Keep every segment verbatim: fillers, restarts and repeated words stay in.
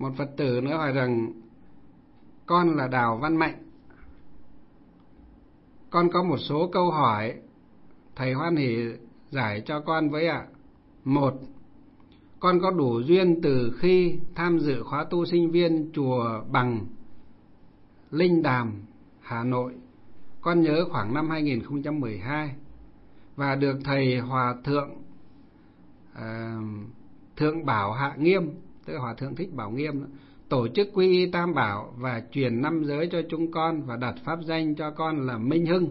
Một Phật tử nữa hỏi rằng: con là Đào Văn Mạnh, con có một số câu hỏi, thầy hoan hỉ giải cho con với ạ. Một, con có đủ duyên từ khi tham dự khóa tu sinh viên chùa Bằng, Linh Đàm, Hà Nội, con nhớ khoảng năm hai nghìn không trăm mười hai, và được thầy Hòa Thượng à, Thượng Bảo Hạ Nghiêm, tức là Hòa Thượng Thích Bảo Nghiêm đó, tổ chức quy y Tam Bảo và truyền năm giới cho chúng con và đặt pháp danh cho con là Minh Hưng.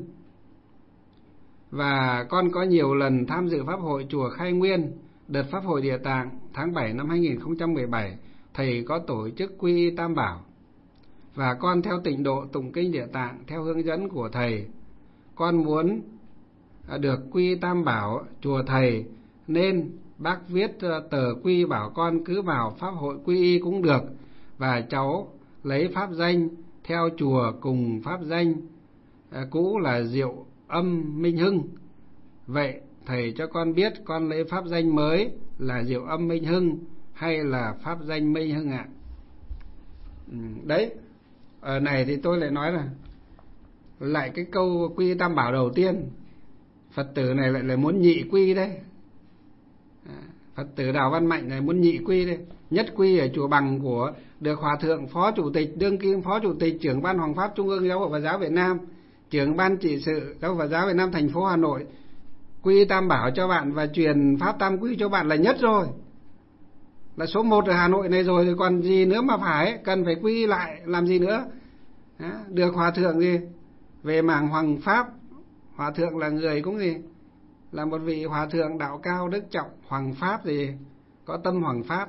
Và con có nhiều lần tham dự pháp hội chùa Khai Nguyên. Đợt pháp hội Địa Tạng tháng bảy năm hai nghìn không trăm mười bảy, thầy có tổ chức quy y Tam Bảo, và con theo tịnh độ tụng kinh Địa Tạng theo hướng dẫn của thầy. Con muốn được quy y Tam Bảo chùa thầy, nên bác viết tờ quy bảo con cứ vào pháp hội quy y cũng được, và cháu lấy pháp danh theo chùa cùng pháp danh cũ là Diệu Âm Minh Hưng. Vậy thầy cho con biết con lấy pháp danh mới là Diệu Âm Minh Hưng hay là pháp danh Minh Hưng ạ? Ừ, đấy, ở này thì tôi lại nói là lại cái câu quy Tam Bảo đầu tiên, Phật tử này lại là muốn nhị quy đấy. Phật tử Đào Văn Mạnh này muốn nhị quy đấy. Nhất quy ở chùa Bằng của được Hòa Thượng Phó Chủ tịch, đương kim Phó Chủ tịch, trưởng ban Hoàng pháp Trung ương Giáo hội Phật giáo Việt Nam, trưởng ban trị sự Giáo hội Phật giáo Việt Nam thành phố Hà Nội quy Tam Bảo cho bạn và truyền pháp tam quy cho bạn là nhất rồi, là số một ở Hà Nội này rồi, thì còn gì nữa mà phải cần phải quy lại làm gì nữa. Đó, được Hòa Thượng gì về mảng Hoàng pháp, Hòa Thượng là người cũng gì là một vị Hòa Thượng đạo cao đức trọng, Hoàng pháp gì có tâm Hoàng pháp,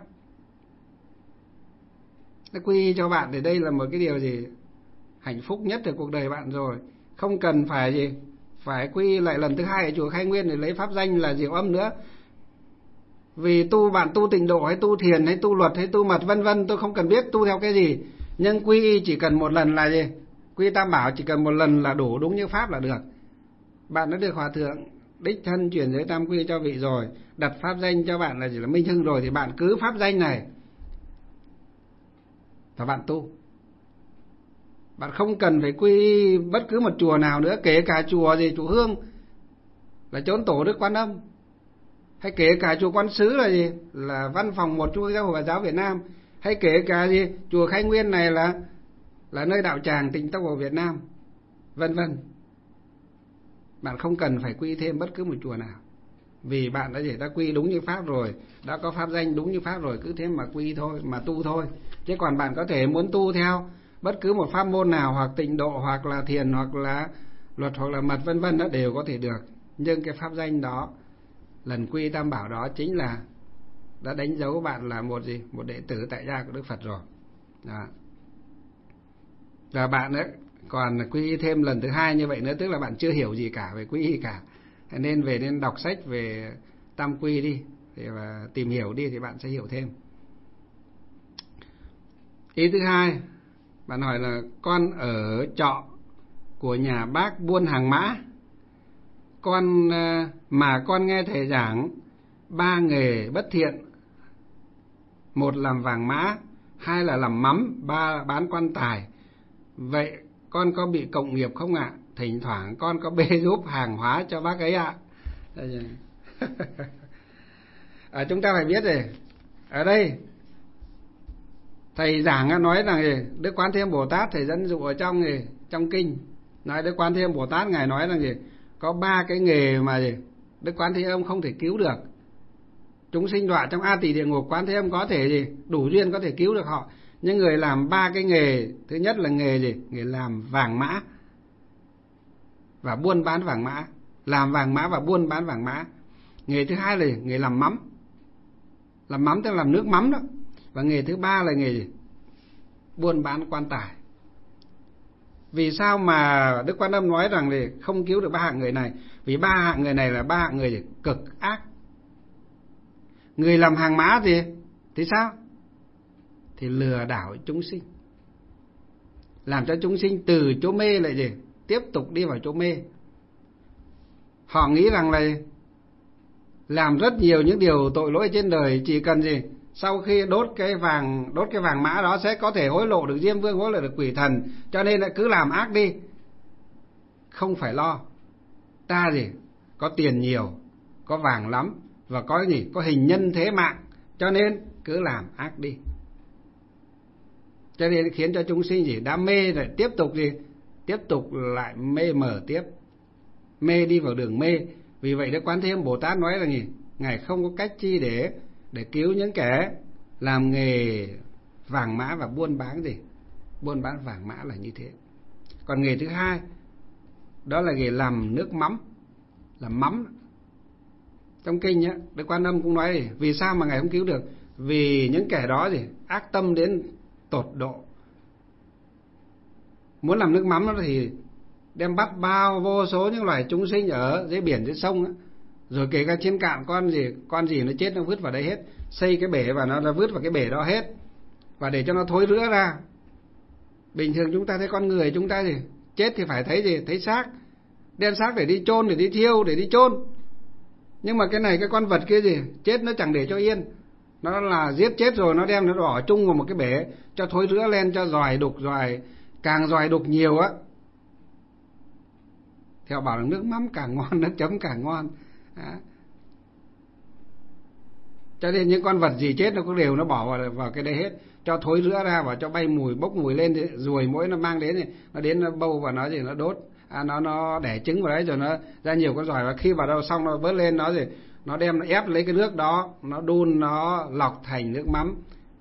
nó quy cho bạn. Thì đây là một cái điều gì hạnh phúc nhất ở cuộc đời bạn rồi, không cần phải gì phải quy lại lần thứ hai ở chùa Khai Nguyên để lấy pháp danh là Diệu Âm nữa. Vì tu bạn tu tịnh độ hay tu thiền hay tu luật hay tu mật vân vân, tôi không cần biết tu theo cái gì, nhưng quy chỉ cần một lần là gì, quy Tam Bảo chỉ cần một lần là đủ, đúng như pháp là được. Bạn đã được Hòa Thượng đích thân chuyển giới tam quy cho vị rồi, đặt pháp danh cho bạn là chỉ là Minh Hưng rồi, thì bạn cứ pháp danh này và bạn tu. Bạn không cần phải quy bất cứ một chùa nào nữa, kể cả chùa gì, chùa Hương là chốn tổ Đức Quan Âm, hay kể cả chùa Quan Sứ là gì là văn phòng một Trung ương Giáo hội Phật giáo Việt Nam, hay kể cả gì chùa Khai Nguyên này là là nơi đạo tràng Tịnh Tông của Việt Nam, vân vân. Bạn không cần phải quy thêm bất cứ một chùa nào, vì bạn đã gì đã quy đúng như pháp rồi, đã có pháp danh đúng như pháp rồi, cứ thế mà quy thôi, mà tu thôi. Chứ còn bạn có thể muốn tu theo bất cứ một pháp môn nào, hoặc tịnh độ, hoặc là thiền, hoặc là luật, hoặc là mật vân vân, đó đều có thể được. Nhưng cái pháp danh đó, lần quy Tam Bảo đó chính là đã đánh dấu bạn là một gì một đệ tử tại gia của Đức Phật rồi. Đó. Và bạn ấy còn quy thêm lần thứ hai như vậy nữa, tức là bạn chưa hiểu gì cả về quy y cả, nên về nên đọc sách về tam quy đi, và tìm hiểu đi thì bạn sẽ hiểu thêm. Ý thứ hai, bạn hỏi là con ở trọ của nhà bác buôn hàng mã, con mà con nghe thầy giảng ba nghề bất thiện, một làm vàng mã, hai là làm mắm, ba bán quan tài. Vậy con có bị cộng nghiệp không ạ? Thỉnh thoảng con có bê giúp hàng hóa cho bác ấy ạ. À, chúng ta phải biết rồi, ở đây thầy giảng nói rằng gì Đức Quán Thế Âm Bồ Tát, thầy dẫn dụ ở trong gì trong kinh nói Đức Quán Thế Âm Bồ Tát ngài nói rằng gì có ba cái nghề mà gì Đức Quán Thế Âm không thể cứu được. Chúng sinh đọa trong A Tỳ địa ngục, Quán Thế Âm có thể gì đủ duyên có thể cứu được họ, nhưng người làm ba cái nghề, thứ nhất là nghề gì nghề làm vàng mã và buôn bán vàng mã, làm vàng mã và buôn bán vàng mã. Nghề thứ hai là nghề làm mắm, làm mắm tức là làm nước mắm đó. Và nghề thứ ba là nghề gì? Buôn bán quan tài. Vì sao mà Đức Quan Âm nói rằng thì không cứu được ba hạng người này? Vì ba hạng người này là ba hạng người gì? Cực ác. Người làm hàng mã gì thì sao? Thì lừa đảo chúng sinh, làm cho chúng sinh từ chỗ mê lại gì tiếp tục đi vào chỗ mê. Họ nghĩ rằng là làm rất nhiều những điều tội lỗi trên đời, chỉ cần gì sau khi đốt cái vàng đốt cái vàng mã đó sẽ có thể hối lộ được Diêm Vương, hối lộ được quỷ thần, cho nên là cứ làm ác đi, không phải lo. Ta gì có tiền nhiều, có vàng lắm, và có gì có hình nhân thế mạng, cho nên cứ làm ác đi. Cho nên khiến cho chúng sinh gì đã mê lại tiếp tục gì tiếp tục lại mê mờ tiếp, mê đi vào đường mê. Vì vậy Đức Quán Thế Âm Bồ Tát nói là gì, ngài không có cách chi để để cứu những kẻ làm nghề vàng mã và buôn bán gì buôn bán vàng mã là như thế. Còn nghề thứ hai đó là nghề làm nước mắm, làm mắm. Trong kinh nhá, Đức Quan Âm cũng nói gì, vì sao mà ngài không cứu được? Vì những kẻ đó gì ác tâm đến tột độ. Muốn làm nước mắm đó thì đem bắt bao vô số những loài chúng sinh ở dưới biển, dưới sông đó. Rồi kể cả trên cạn con gì con gì nó chết nó vứt vào đây hết, xây cái bể và nó, nó vứt vào cái bể đó hết, và để cho nó thối rữa ra. Bình thường chúng ta thấy con người chúng ta gì chết thì phải thấy gì thấy xác, đem xác để đi chôn, để đi thiêu, để đi chôn. Nhưng mà cái này cái con vật kia gì chết nó chẳng để cho yên, nó là giết chết rồi nó đem nó bỏ chung vào một cái bể cho thối rữa lên, cho giòi đục, giòi càng giòi đục nhiều á thì họ bảo là nước mắm càng ngon, nước chấm càng ngon. Đó. Cho nên những con vật gì chết nó cũng đều nó bỏ vào, vào cái đây hết, cho thối rữa ra và cho bay mùi, bốc mùi lên, thì ruồi mỗi nó mang đến thì nó đến nó bâu vào nó gì nó đốt, à, nó nó đẻ trứng vào đấy rồi nó ra nhiều con giòi, và khi vào đâu xong nó vớt lên nó gì nó đem nó ép lấy cái nước đó, nó đun nó lọc thành nước mắm.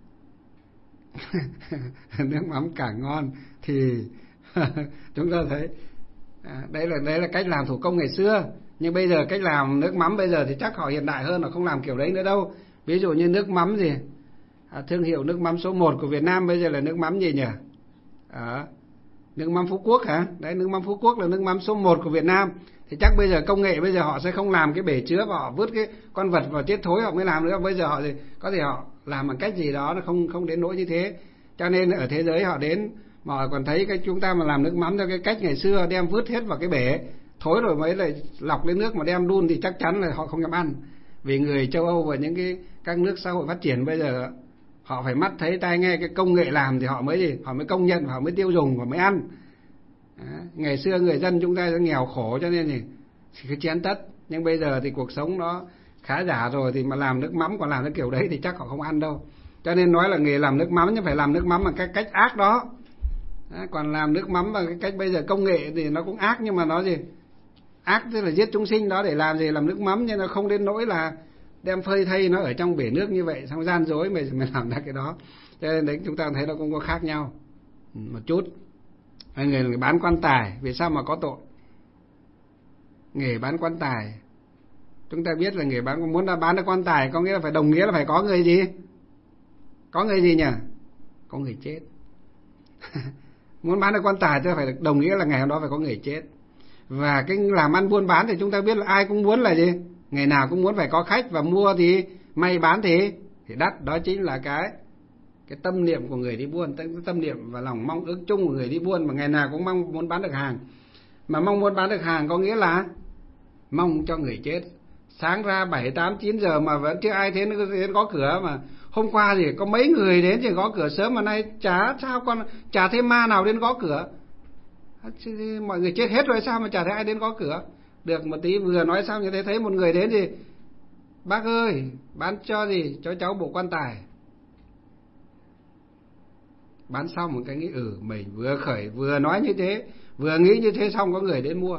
Nước mắm càng ngon thì chúng ta thấy à, đấy là đấy là cách làm thủ công ngày xưa. Nhưng bây giờ cách làm nước mắm bây giờ thì chắc họ hiện đại hơn, họ không làm kiểu đấy nữa đâu. Ví dụ như nước mắm gì à, thương hiệu nước mắm số một của Việt Nam bây giờ là nước mắm gì nhỉ? À, nước mắm Phú Quốc hả? Đấy, nước mắm Phú Quốc là nước mắm số một của Việt Nam. Thì chắc bây giờ công nghệ bây giờ họ sẽ không làm cái bể chứa và họ vứt cái con vật vào chết thối họ mới làm nữa. Bây giờ họ thì có thể họ làm bằng cách gì đó nó không không đến nỗi như thế. Cho nên ở thế giới họ đến mà họ còn thấy cái chúng ta mà làm nước mắm theo cái cách ngày xưa, đem vứt hết vào cái bể thối rồi mới lại lọc lấy nước mà đem đun, thì chắc chắn là họ không dám ăn. Vì người châu Âu và những cái các nước xã hội phát triển bây giờ họ phải mắt thấy tai nghe cái công nghệ làm thì họ mới gì họ mới công nhận, họ mới tiêu dùng và mới ăn. Đó. Ngày xưa người dân chúng ta nghèo khổ cho nên thì cứ chén tất, nhưng bây giờ thì cuộc sống nó khá giả rồi, thì mà làm nước mắm còn làm cái kiểu đấy thì chắc họ không ăn đâu. Cho nên nói là nghề làm nước mắm nhưng phải làm nước mắm bằng cái cách ác đó. Đó. Còn làm nước mắm bằng cái cách bây giờ công nghệ thì nó cũng ác, nhưng mà nó gì ác tức là giết chúng sinh đó để làm gì làm nước mắm, nhưng nó không đến nỗi là đem phơi thây nó ở trong bể nước như vậy, xong gian dối mới mới làm ra cái đó. Cho nên đấy chúng ta thấy nó cũng có khác nhau một chút. Người, người bán quan tài vì sao mà có tội? Nghề bán quan tài chúng ta biết là nghề bán muốn là bán được quan tài có nghĩa là phải đồng nghĩa là phải có người gì? Có người gì nhỉ? Có người chết. Muốn bán được quan tài thì phải đồng nghĩa là ngày hôm đó phải có người chết. Và cái làm ăn buôn bán thì chúng ta biết là ai cũng muốn là gì? Ngày nào cũng muốn phải có khách, và mua thì may, bán thì thì đắt. Đó chính là cái cái tâm niệm của người đi buôn, cái tâm niệm và lòng mong ước chung của người đi buôn, mà ngày nào cũng mong muốn bán được hàng. Mà mong muốn bán được hàng có nghĩa là mong cho người chết. Sáng ra bảy, tám, chín giờ mà vẫn chưa ai thấy nó đến gõ cửa, mà hôm qua thì có mấy người đến thì gõ cửa sớm, mà nay chả sao con chả thấy ma nào đến gõ cửa. Mọi người chết hết rồi sao mà chả thấy ai đến gõ cửa. Được một tí vừa nói xong như thế thấy một người đến thì bác ơi bán cho gì cho cháu bộ quan tài. Bán xong một cái nghĩ ừ mình vừa khởi vừa nói như thế, vừa nghĩ như thế, xong có người đến mua.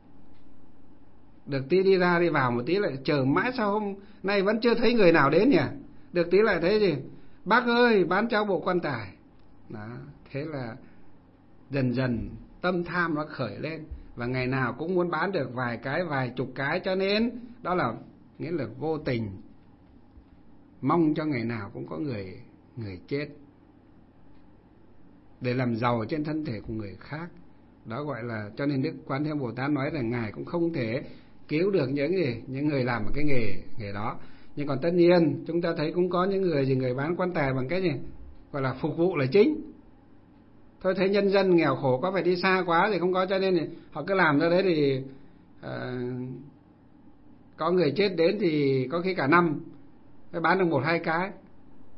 Được tí đi ra đi vào một tí lại chờ mãi sao hôm nay vẫn chưa thấy người nào đến nhỉ. Được tí lại thấy gì bác ơi bán cháu bộ quan tài. Đó, thế là dần dần tâm tham nó khởi lên, và ngày nào cũng muốn bán được vài cái, vài chục cái, cho nên đó là nghĩa là vô tình mong cho ngày nào cũng có người người chết để làm giàu trên thân thể của người khác. Đó gọi là, cho nên Đức Quan Thế Âm Bồ Tát nói là ngài cũng không thể cứu được những gì những người làm một cái nghề nghề đó. Nhưng còn tất nhiên chúng ta thấy cũng có những người gì người bán quan tài bằng cái gì gọi là phục vụ là chính. Thôi thấy nhân dân nghèo khổ có phải đi xa quá thì không có, cho nên thì họ cứ làm ra đấy thì uh, có người chết đến thì có khi cả năm mới bán được một hai cái.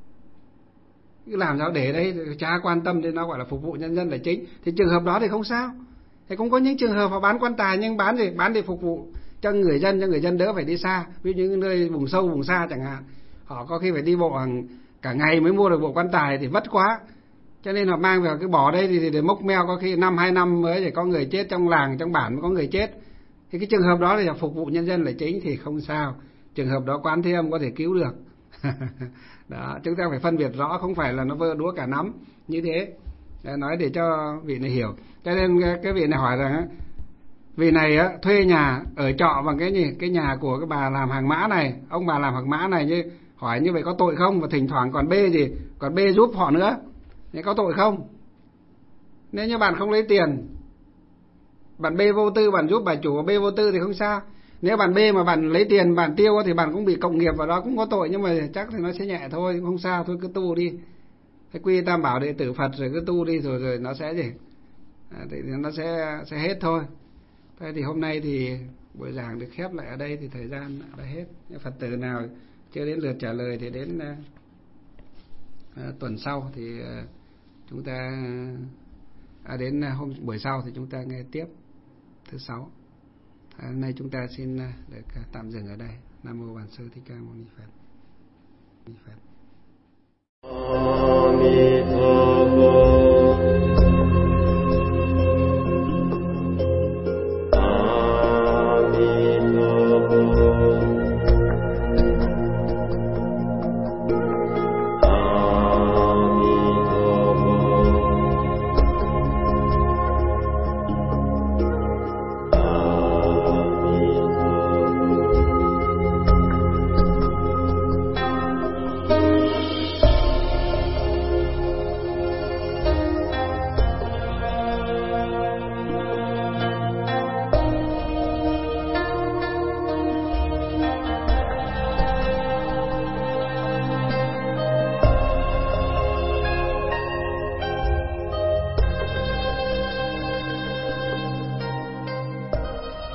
cứ làm sao để đây, chả quan tâm đến nó, gọi là phục vụ nhân dân là chính. Thì trường hợp đó thì không sao. Thì cũng có những trường hợp họ bán quan tài nhưng bán gì? Bán để phục vụ cho người dân, cho người dân đỡ phải đi xa. Ví dụ những nơi vùng sâu, vùng xa chẳng hạn, họ có khi phải đi bộ hàng cả ngày mới mua được bộ quan tài thì vất quá. Cho nên họ mang vào cái bỏ đây thì để mốc meo, có khi năm hai năm mới để có người chết trong làng, trong bản mới có người chết. Thì cái trường hợp đó thì phục vụ nhân dân là chính thì không sao. Trường hợp đó Quán Thế Âm có thể cứu được. Đó, chúng ta phải phân biệt rõ, không phải là nó vơ đũa cả nắm như thế. Để nói để cho vị này hiểu. Cho nên cái vị này hỏi rằng vị này á, thuê nhà ở trọ bằng cái gì? Cái nhà của cái bà làm hàng mã này, ông bà làm hàng mã này, như hỏi như vậy có tội không? Và thỉnh thoảng còn bê gì? Còn bê giúp họ nữa. Thế có tội không? Nếu như bạn không lấy tiền, bạn bê vô tư, bạn giúp bà chủ bê vô tư thì không sao. Nếu bạn bê mà bạn lấy tiền bạn tiêu thì bạn cũng bị cộng nghiệp vào đó, cũng có tội, nhưng mà chắc thì nó sẽ nhẹ thôi, không sao, thôi cứ tu đi. Cái quy tam bảo đệ tử Phật rồi cứ tu đi, rồi rồi nó sẽ gì? À, thì nó sẽ sẽ hết thôi. Thế thì hôm nay thì buổi giảng được khép lại ở đây thì thời gian đã hết. Phật tử nào chưa đến lượt trả lời thì đến uh, uh, tuần sau thì uh, chúng ta à, đến hôm buổi sau thì chúng ta nghe tiếp thứ sáu. À, hôm nay chúng ta xin được tạm dừng ở đây. Nam mô Bản Sư Thích Ca Mâu Ni Phật. Phật.